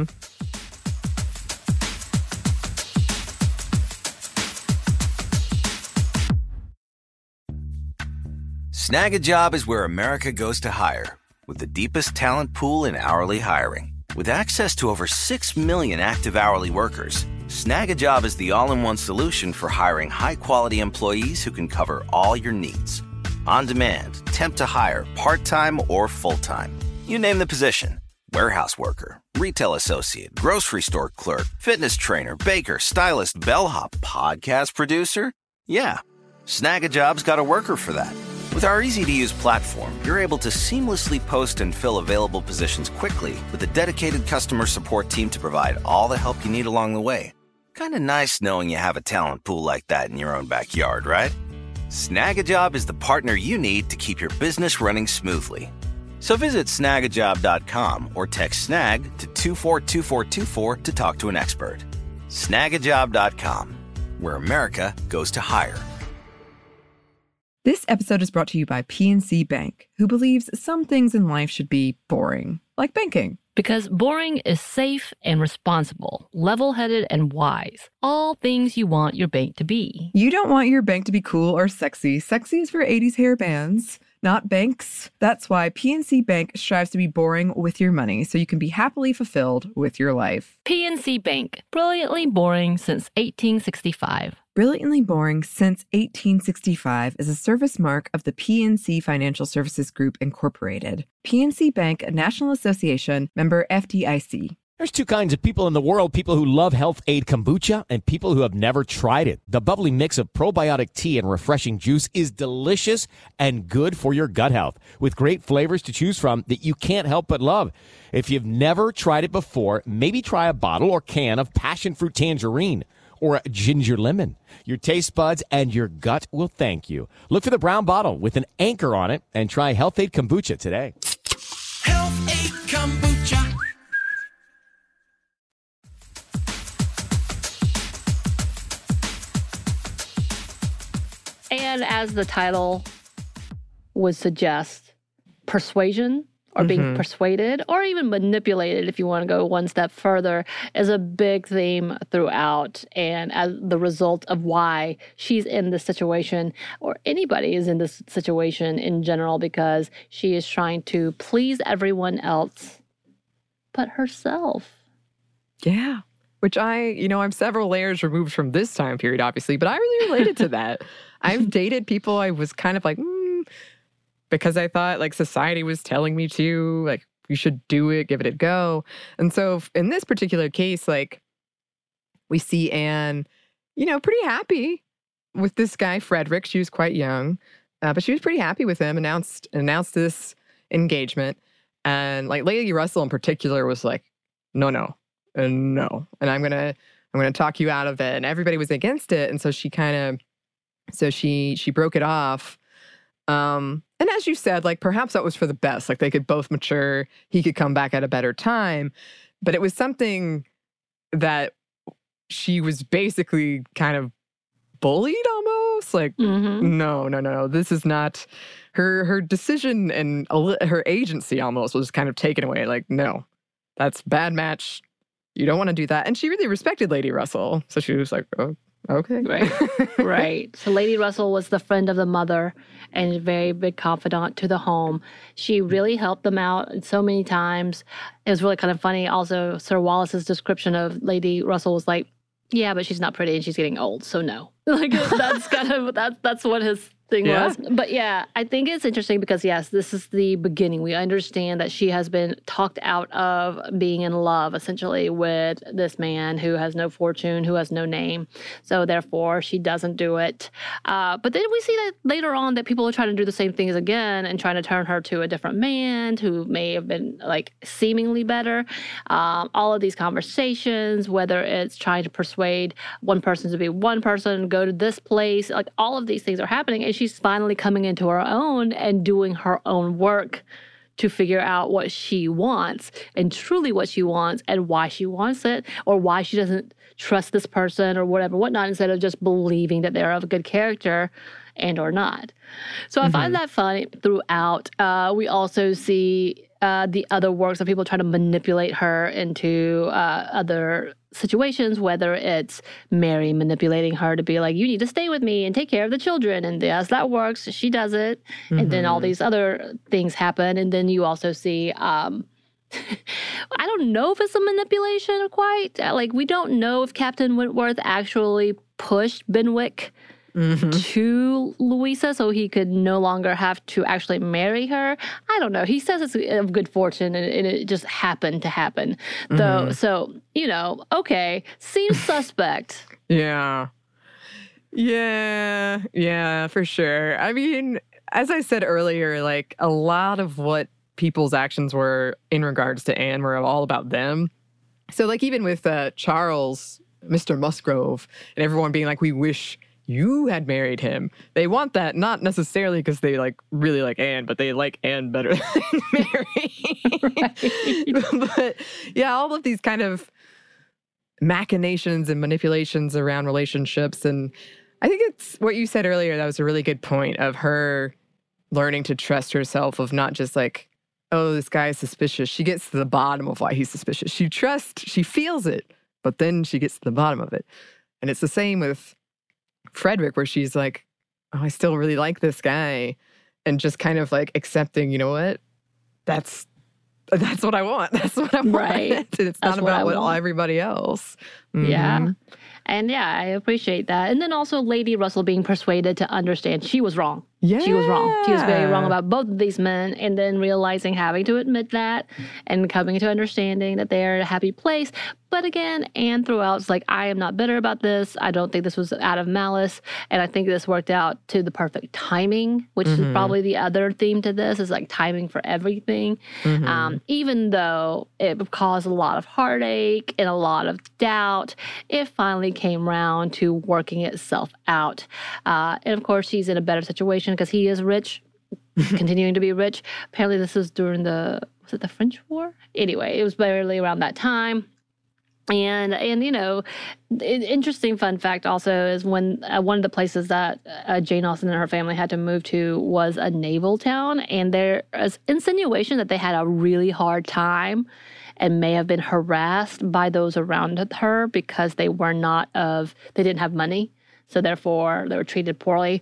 Snag a Job is where America goes to hire, with the deepest talent pool in hourly hiring. With access to over six million active hourly workers, Snag a Job is the all-in-one solution for hiring high-quality employees who can cover all your needs. On demand, temp to hire, part-time or full-time. You name the position. Warehouse worker, retail associate, grocery store clerk, fitness trainer, baker, stylist, bellhop, podcast producer. Yeah, Snag a Job's got a worker for that. With our easy-to-use platform, you're able to seamlessly post and fill available positions quickly with a dedicated customer support team to provide all the help you need along the way. Kind of nice knowing you have a talent pool like that in your own backyard, right? Snag a Job is the partner you need to keep your business running smoothly. So visit snag a job dot com or text SNAG to two four two four two four to talk to an expert. snag a job dot com, where America goes to hire. This episode is brought to you by P N C Bank, who believes some things in life should be boring, like banking. Because boring is safe and responsible, level-headed and wise. All things you want your bank to be. You don't want your bank to be cool or sexy. Sexy is for eighties hair bands, not banks. That's why P N C Bank strives to be boring with your money so you can be happily fulfilled with your life. P N C Bank, brilliantly boring since eighteen sixty-five. Brilliantly Boring Since eighteen sixty-five is a service mark of the P N C Financial Services Group, Incorporated. P N C Bank, a National Association, member F D I C. There's two kinds of people in the world, people who love Health Aid Kombucha and people who have never tried it. The bubbly mix of probiotic tea and refreshing juice is delicious and good for your gut health, with great flavors to choose from that you can't help but love. If you've never tried it before, maybe try a bottle or can of passion fruit tangerine or ginger lemon. Your taste buds and your gut will thank you. Look for the brown bottle with an anchor on it and try Health Aid Kombucha today. Health Aid Kombucha. And as the title would suggest, persuasion or being mm-hmm. persuaded or even manipulated, if you want to go one step further, is a big theme throughout. And as the result of why she's in this situation, or anybody is in this situation in general, because she is trying to please everyone else but herself. Yeah. Which I, you know, I'm several layers removed from this time period, obviously, but I really related to that. I've dated people I was kind of like, mm, because I thought like society was telling me to, like, you should do it, give it a go. And so in this particular case, like, we see Anne, you know, pretty happy with this guy, Frederick. She was quite young, uh, but she was pretty happy with him, announced, announced this engagement. And like Lady Russell in particular was like, no, no. And no, and I'm gonna, I'm gonna talk you out of it. And everybody was against it, and so she kind of, so she she broke it off. Um, and as you said, like perhaps that was for the best. Like they could both mature. He could come back at a better time. but it was something that she was basically kind of bullied almost. Like, Mm-hmm. no, no, no, no. This is not her. Her decision and a li- her agency almost was kind of taken away. Like, no, that's bad match. You don't want to do that. And she really respected Lady Russell, so she was like, oh, okay, Right. Right. So Lady Russell was the friend of the mother and a very big confidant to the home. She really helped them out so many times. It was really kind of funny. Also, Sir Wallace's description of Lady Russell was like, yeah, but she's not pretty and she's getting old, so no. Like that's kind of that's that's what his thing Yeah. was. But yeah, I think it's interesting because yes, this is the beginning. We understand that she has been talked out of being in love essentially with this man who has no fortune, who has no name. So therefore, she doesn't do it. Uh, but then we see that later on that people are trying to do the same things again and trying to turn her to a different man who may have been like seemingly better. Um, all of these conversations, whether it's trying to persuade one person to be one person, go to this place, like all of these things are happening. And she's finally coming into her own and doing her own work to figure out what she wants and truly what she wants and why she wants it or why she doesn't trust this person or whatever, whatnot, instead of just believing that they're of a good character and or not. So I find that fun throughout. Uh, we also see uh, the other works of people trying to manipulate her into uh, other situations, whether it's Mary manipulating her to be like, you need to stay with me and take care of the children. And yes, that works. She does it. And then all these other things happen. And then you also see, um, I don't know if it's a manipulation quite. Like, we don't know if Captain Wentworth actually pushed Benwick to Louisa so he could no longer have to actually marry her. I don't know. He says it's of good fortune and, and it just happened to happen. Though, so, you know, okay, seems suspect. Yeah. Yeah. Yeah, for sure. I mean, as I said earlier, like a lot of what people's actions were in regards to Anne were all about them. So like even with uh, Charles, Mister Musgrove, and everyone being like, we wish you had married him. They want that not necessarily because they like really like Anne, but they like Anne better than Mary. But yeah, all of these kind of machinations and manipulations around relationships. And I think it's what you said earlier. That was a really good point of her learning to trust herself, of not just like, oh, this guy is suspicious. She gets to the bottom of why he's suspicious. She trusts, she feels it, but then she gets to the bottom of it. And it's the same with Frederick, where she's like, oh, I still really like this guy. And just kind of like accepting, you know what? That's that's what I want. That's what I want. Right. And it's That's not what I about what want. everybody else. Yeah. Mhm. And yeah, I appreciate that. And then also Lady Russell being persuaded to understand she was wrong. Yeah. She was wrong. She was very wrong about both of these men, and then realizing, having to admit that and coming to understanding that they're in a happy place. But again, Anne throughout is like, I am not bitter about this. I don't think this was out of malice. And I think this worked out to the perfect timing, which is probably the other theme to this, is like timing for everything. Um, even though it caused a lot of heartache and a lot of doubt, it finally came round to working itself out. Uh, and of course, she's in a better situation because he is rich, continuing to be rich. Apparently, this was during the, was it the French War? Anyway, it was barely around that time. And, and you know, an interesting fun fact also is when uh, one of the places that uh, Jane Austen and her family had to move to was a naval town. And there is insinuation that they had a really hard time and may have been harassed by those around her because they were not of, they didn't have money. So therefore, they were treated poorly.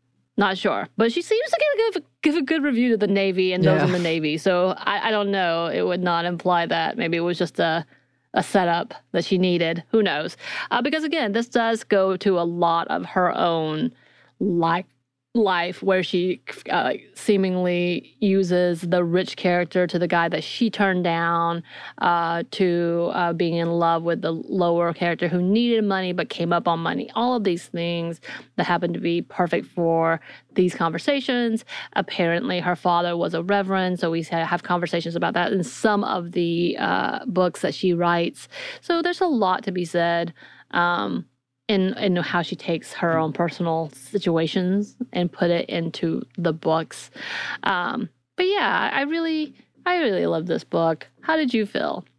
Not sure. But she seems to give, give a good review to the Navy and those Yeah. in the Navy. So I, I don't know. It would not imply that. Maybe it was just a a setup that she needed. Who knows? Uh, because again, this does go to a lot of her own life, life where she uh, seemingly uses the rich character to the guy that she turned down, uh, to uh, being in love with the lower character who needed money but came up on money. All of these things that happen to be perfect for these conversations. Apparently, her father was a reverend, so we have conversations about that in some of the uh, books that she writes. So there's a lot to be said um, in, in how she takes her own personal situations and put it into the books. Um, but yeah, I really, I really love this book. How did you feel?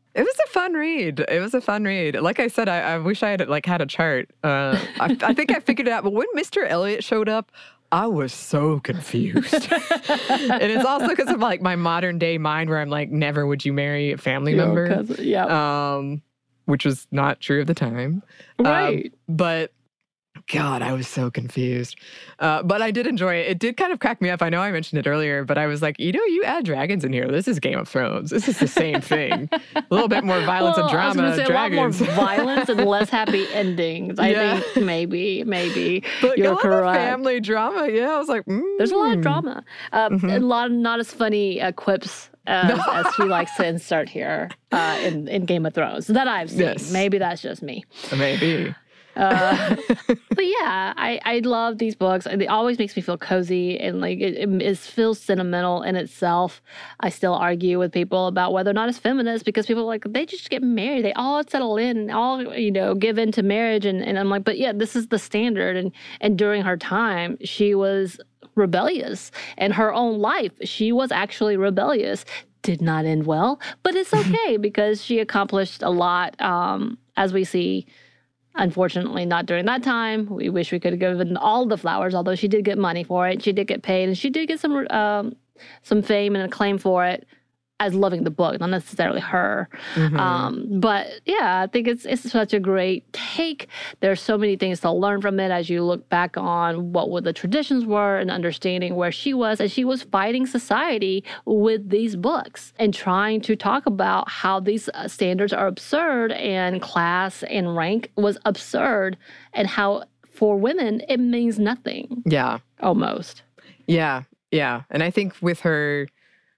It was a fun read. It was a fun read. Like I said, I, I wish I had like had a chart. Uh, I, I think I figured it out. But when Mister Elliot showed up, I was so confused. And it's also because of like my modern day mind where I'm like, never would you marry a family Your member. cousin, yeah. Um, which was not true at the time. Right. Um, but God, I was so confused. Uh, but I did enjoy it. It did kind of crack me up. I know I mentioned it earlier, but I was like, you know, you add dragons in here. This is Game of Thrones. This is the same thing. A little bit more violence well, and drama. I was gonna say dragons. a lot more violence and less happy endings. I Yeah. think maybe, maybe But you're a lot correct. of family drama. Yeah, I was like, mm. There's a lot of drama. Uh, Mm-hmm. A lot of not as funny uh, quips as, as she likes to insert here uh, in, in Game of Thrones that I've seen. Yes. Maybe that's just me. Maybe. Uh, but yeah, I, I love these books. It always makes me feel cozy and like it, it, it feels sentimental in itself. I still argue with people about whether or not it's feminist because people are like, they just get married. They all settle in and all, you know, give in to marriage. And, and I'm like, but yeah, this is the standard. And, and during her time, she was rebellious. In her own life, she was actually rebellious. Did not end well, but it's okay because she accomplished a lot, um, as we see. Unfortunately, not during that time. We wish we could have given all the flowers, although she did get money for it. She did get paid, and she did get some um, some fame and acclaim for it as loving the book, not necessarily her. Mm-hmm. Um, but yeah, I think it's it's such a great take. There's so many things to learn from it as you look back on what were the traditions were and understanding where she was. And she was fighting society with these books and trying to talk about how these uh, standards are absurd and class and rank was absurd and how for women it means nothing. Yeah. Almost. Yeah. Yeah. And I think with her...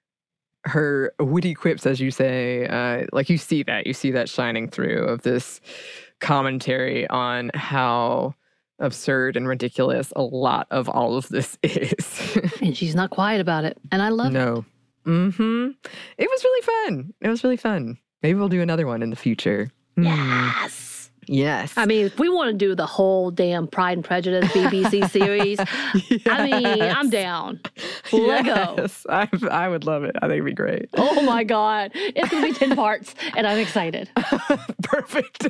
her witty quips, as you say, uh, like you see that, you see that shining through of this commentary on how absurd and ridiculous a lot of all of this is. And she's not quiet about it. And I love it. No. Mm-hmm. It was really fun. It was really fun. Maybe we'll do another one in the future. Mm. Yes. Yes. I mean, if we want to do the whole damn Pride and Prejudice B B C series, I mean, I'm down. Let go. Yes. I, I would love it. I think it'd be great. Oh my God. It's going to be ten parts, and I'm excited. Perfect.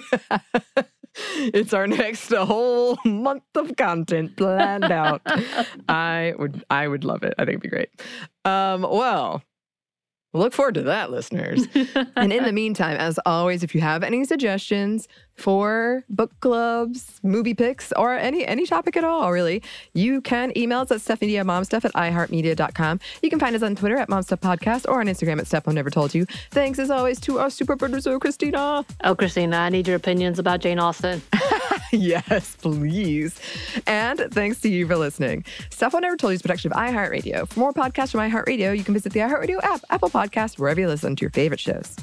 It's our next whole month of content planned out. I would I would love it. I think it'd be great. Um, well, look forward to that, listeners. And in the meantime, as always, if you have any suggestions for book clubs, movie picks, or any any topic at all, really, you can email us at stephanie at momstuff at iheartmedia dot com. You can find us on Twitter at momstuffpodcast or on Instagram at Steph Never Told You. Thanks, as always, to our super producer, Christina. Oh, Christina, I need your opinions about Jane Austen. Yes, please. And thanks to you for listening. Stuff I Never Told You is a production of iHeartRadio. For more podcasts from iHeartRadio, you can visit the iHeartRadio app, Apple Podcasts, wherever you listen to your favorite shows.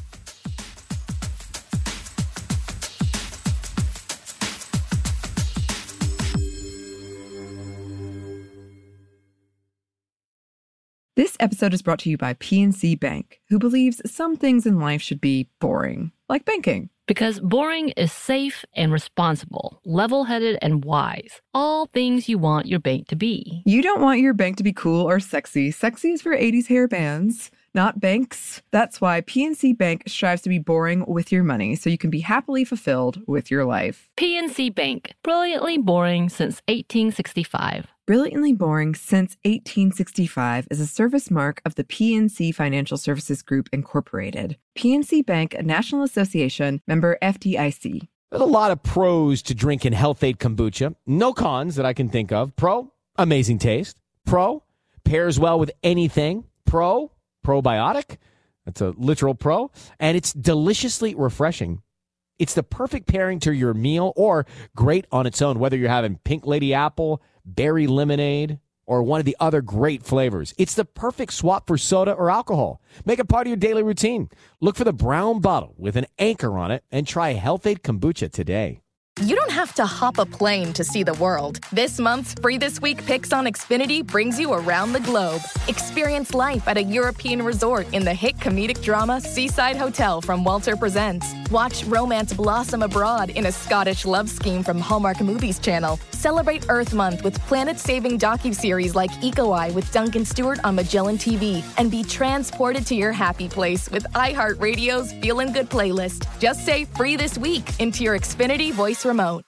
This episode is brought to you by P N C Bank, who believes some things in life should be boring, like banking. Because boring is safe and responsible, level-headed and wise. All things you want your bank to be. You don't want your bank to be cool or sexy. Sexy is for eighties hair bands, not banks. That's why P N C Bank strives to be boring with your money so you can be happily fulfilled with your life. P N C Bank, brilliantly boring since eighteen sixty-five. Brilliantly Boring Since eighteen sixty-five is a service mark of the P N C Financial Services Group, Incorporated. P N C Bank, a National Association, member F D I C. There's a lot of pros to drinking Health Aid kombucha. No cons that I can think of. Pro, amazing taste. Pro, pairs well with anything. Pro, probiotic. That's a literal pro. And it's deliciously refreshing. It's the perfect pairing to your meal or great on its own, whether you're having pink lady apple, berry lemonade, or one of the other great flavors. It's the perfect swap for soda or alcohol. Make it part of your daily routine. Look for the brown bottle with an anchor on it and try Health Aid Kombucha today. You don't have to hop a plane to see the world. This month's Free This Week Picks on Xfinity brings you around the globe. Experience life at a European resort in the hit comedic drama Seaside Hotel from Walter Presents. Watch romance blossom abroad in a Scottish love scheme from Hallmark Movies Channel. Celebrate Earth Month with planet-saving docuseries like Eco Eye with Duncan Stewart on Magellan T V. And be transported to your happy place with iHeartRadio's Feelin' Good playlist. Just say Free This Week into your Xfinity voice remote.